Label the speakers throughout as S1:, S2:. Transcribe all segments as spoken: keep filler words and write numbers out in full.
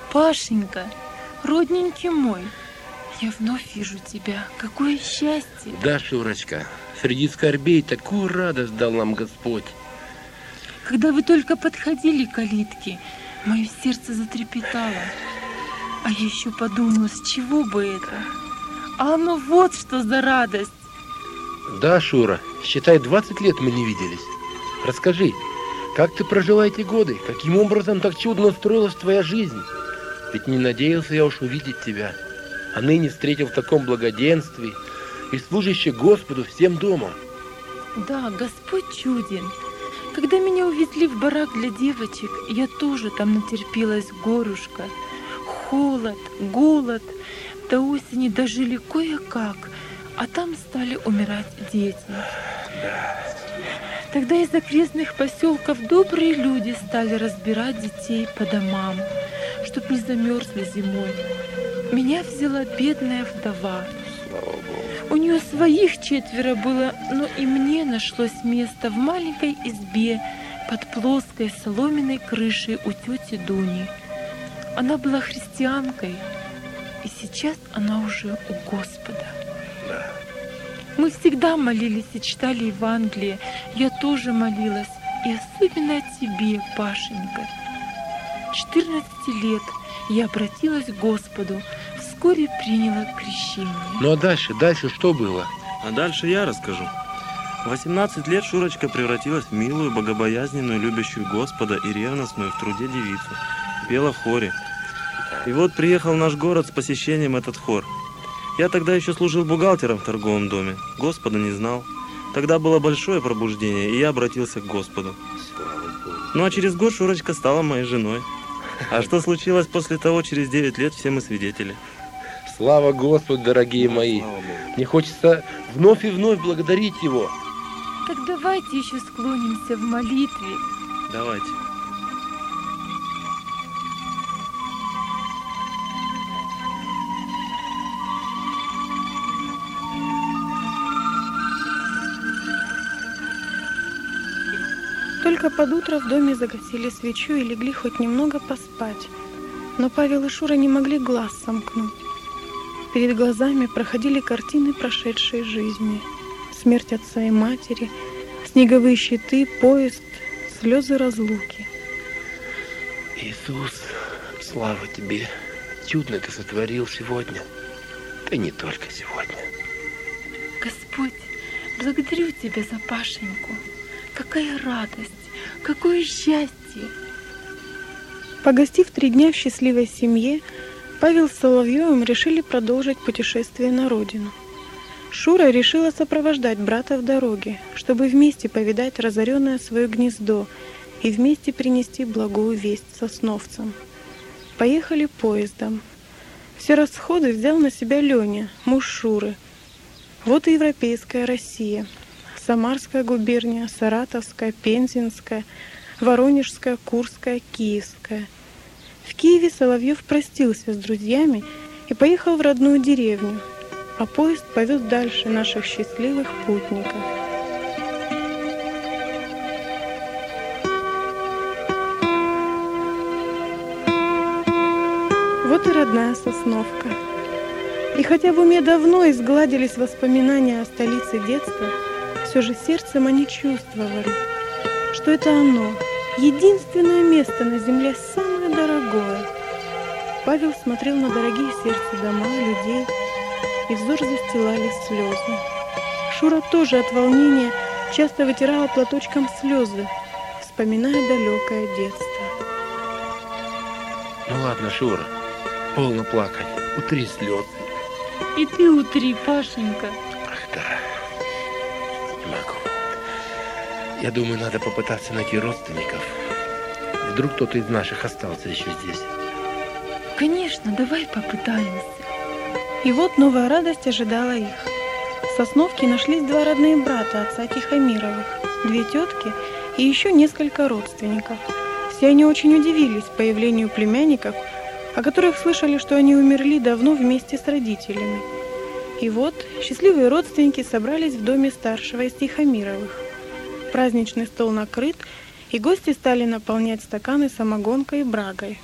S1: Пашенька, родненький мой, я вновь вижу тебя. Какое счастье!
S2: Да, Шурочка, среди скорбей такую радость дал нам Господь.
S1: Когда вы только подходили к калитке, мое сердце затрепетало. А я еще подумала, с чего бы это? А оно вот что за радость!
S2: Да, Шура, считай, двадцать лет мы не виделись. Расскажи, как ты прожила эти годы? Каким образом так чудно устроилась твоя жизнь? Ведь не надеялся я уж увидеть тебя. А ныне встретил в таком благоденствии и служащий Господу всем домом.
S1: Да, Господь чуден. Когда меня увезли в барак для девочек, я тоже там натерпелась горюшка. Холод, голод. До осени дожили кое-как, а там стали умирать дети. Тогда из окрестных поселков добрые люди стали разбирать детей по домам, чтоб не замерзли зимой. Меня взяла бедная вдова.
S2: Слава Богу.
S1: У нее своих четверо было, но и мне нашлось место в маленькой избе под плоской соломенной крышей у тети Дуни. Она была христианкой, и сейчас она уже у Господа.
S2: Да.
S1: Мы всегда молились и читали Евангелие. Я тоже молилась, и особенно о тебе, Пашенька. четырнадцати лет я обратилась к Господу, вскоре приняла крещение.
S2: Ну а дальше, дальше что было?
S3: А дальше я расскажу. В восемнадцать лет Шурочка превратилась в милую, богобоязненную, любящую Господа и ревностную в труде девицу. Пела в хоре. И вот приехал в наш город с посещением этот хор. Я тогда еще служил бухгалтером в торговом доме. Господа не знал. Тогда было большое пробуждение, и я обратился к Господу. Ну а через год Шурочка стала моей женой. А что случилось после того, через девять лет, все мы свидетели.
S2: Слава Господу, дорогие
S3: Ну,
S2: мои.
S3: слава Богу.
S2: Мне хочется вновь и вновь благодарить Его.
S1: Так давайте еще склонимся в молитве.
S3: Давайте.
S4: Только под утро в доме загасили свечу и легли хоть немного поспать. Но Павел и Шура не могли глаз сомкнуть. Перед глазами проходили картины прошедшей жизни. Смерть отца и матери, снеговые щиты, поезд, слезы разлуки.
S2: Иисус, слава Тебе. Чудно Ты сотворил сегодня. Да не только сегодня.
S1: Господь, благодарю Тебя за Пашеньку. Какая радость, какое счастье!
S4: Погостив три дня в счастливой семье, Павел с Соловьевым решили продолжить путешествие на родину. Шура решила сопровождать брата в дороге, чтобы вместе повидать разоренное свое гнездо и вместе принести благую весть сосновцам. Поехали поездом. Все расходы взял на себя Леня, муж Шуры. Вот и европейская Россия. Самарская губерния, Саратовская, Пензенская, Воронежская, Курская, Киевская. В Киеве Соловьев простился с друзьями и поехал в родную деревню, а поезд повез дальше наших счастливых путников. Вот и родная Сосновка. И хотя в уме давно изгладились воспоминания о столице детства, все же сердцем они чувствовали, что это оно, единственное место на земле, самое дорогое. Павел смотрел на дорогие сердцу дома, людей, и взор застилали слезы. Шура тоже от волнения часто вытирала платочком слезы, вспоминая далекое детство.
S2: Ну ладно, Шура, полно плакать, утри слезы.
S1: И ты утри, Пашенька.
S2: Ах, да. Не могу. Я думаю, надо попытаться найти родственников. Вдруг кто-то из наших остался еще здесь.
S1: Конечно, давай попытаемся.
S4: И вот новая радость ожидала их. В Сосновке нашлись два родные брата отца Тихомировых, две тетки и еще несколько родственников. Все они очень удивились появлению племянников, о которых слышали, что они умерли давно вместе с родителями. И вот счастливые родственники собрались в доме старшего из Тихомировых. Праздничный стол накрыт, и гости стали наполнять стаканы самогонкой и брагой.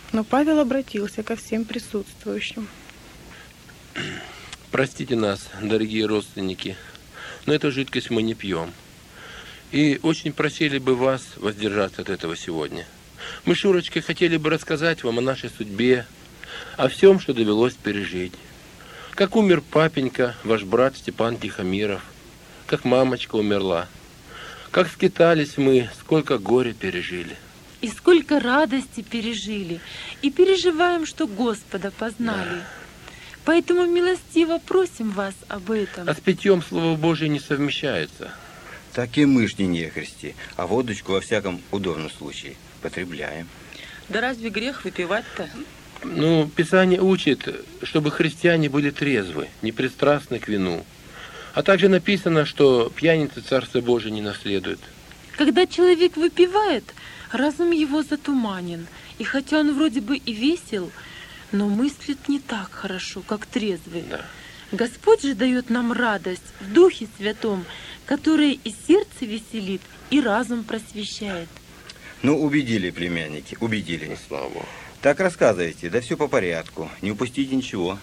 S4: Но Павел обратился ко всем присутствующим.
S2: Простите нас, дорогие родственники, но эту жидкость мы не пьем. И очень просили бы вас воздержаться от этого сегодня. Мы с Шурочкой хотели бы рассказать вам о нашей судьбе, о всем, что довелось пережить. Как умер папенька, ваш брат Степан Тихомиров, как мамочка умерла, как скитались мы, сколько горя пережили.
S1: И сколько радости пережили, и переживаем, что Господа познали. Да. Поэтому милостиво просим вас об этом.
S2: А с питьем Слово Божие не совмещается.
S5: Так и мы ж не нехристи, а водочку во всяком удобном случае потребляем.
S6: Да разве грех выпивать-то?
S2: Ну, Писание учит, чтобы христиане были трезвы, непристрастны к вину. А также написано, что пьяницы Царство Божие не наследуют.
S1: Когда человек выпивает, разум его затуманен, и хотя он вроде бы и весел, но мыслит не так хорошо, как трезвый.
S2: Да.
S1: Господь же дает нам радость в Духе Святом, которая и сердце веселит, и разум просвещает.
S5: Ну, убедили, племянники, убедили.
S2: Ну, слава Богу.
S5: Так рассказывайте, да все по порядку, не упустите ничего.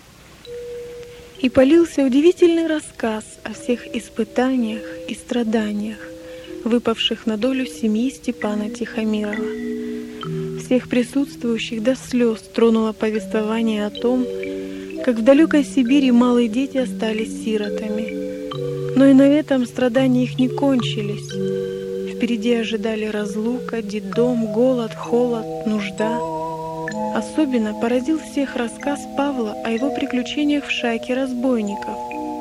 S4: И полился удивительный рассказ о всех испытаниях и страданиях, выпавших на долю семьи Степана Тихомирова. Всех присутствующих до слез тронуло повествование о том, как в далекой Сибири малые дети остались сиротами. Но и на этом страдания их не кончились. Впереди ожидали разлука, детдом, голод, холод, нужда. Особенно поразил всех рассказ Павла о его приключениях в шайке разбойников.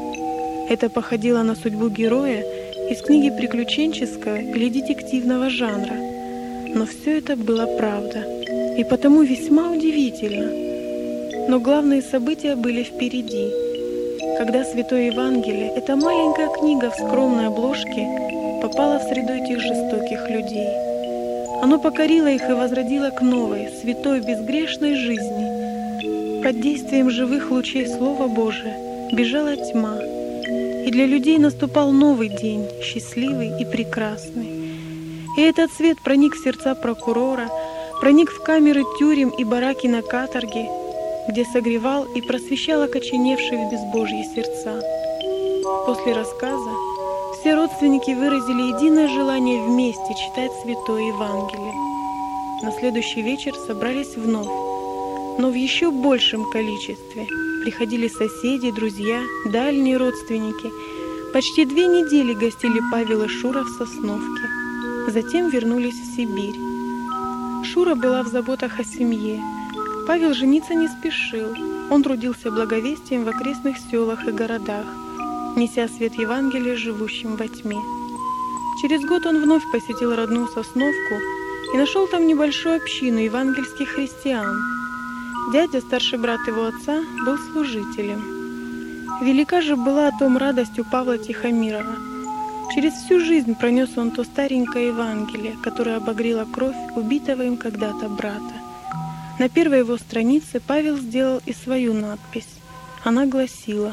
S4: Это походило на судьбу героя из книги приключенческого или детективного жанра. Но все это было правда, и потому весьма удивительно. Но главные события были впереди. Когда Святое Евангелие, эта маленькая книга в скромной обложке, попала в среду этих жестоких людей. Оно покорило их и возродило к новой, святой, безгрешной жизни. Под действием живых лучей Слова Божия бежала тьма, и для людей наступал новый день, счастливый и прекрасный. И этот свет проник в сердца прокурора, проник в камеры тюрем и бараки на каторге, где согревал и просвещал окоченевшие в безбожье сердца. После рассказа все родственники выразили единое желание вместе читать Святое Евангелие. На следующий вечер собрались вновь, но в еще большем количестве. Приходили соседи, друзья, дальние родственники. Почти две недели гостили Павел и Шура в Сосновке. Затем вернулись в Сибирь. Шура была в заботах о семье. Павел жениться не спешил. Он трудился благовестием в окрестных селах и городах, неся свет Евангелия живущим во тьме. Через год он вновь посетил родную Сосновку и нашел там небольшую общину евангельских христиан. Дядя, старший брат его отца, был служителем. Велика же была о том радость у Павла Тихомирова. Через всю жизнь пронес он то старенькое Евангелие, которое обогрело кровь убитого им когда-то брата. На первой его странице Павел сделал и свою надпись. Она гласила: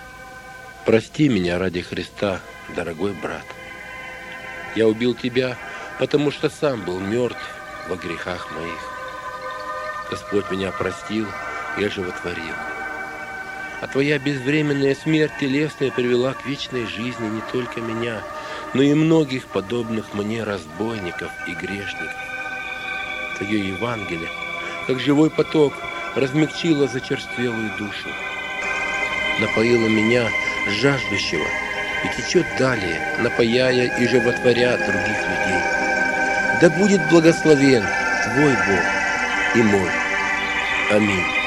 S2: «Прости меня ради Христа, дорогой брат. Я убил тебя, потому что сам был мертв во грехах моих. Господь меня простил и оживотворил. А твоя безвременная смерть телесная привела к вечной жизни не только меня, но и многих подобных мне разбойников и грешников. Твое Евангелие, как живой поток, размягчило зачерствелую душу, напоило меня, жаждущего, и течет далее, напояя и животворя других людей. Да будет благословен Твой Бог и мой. Аминь».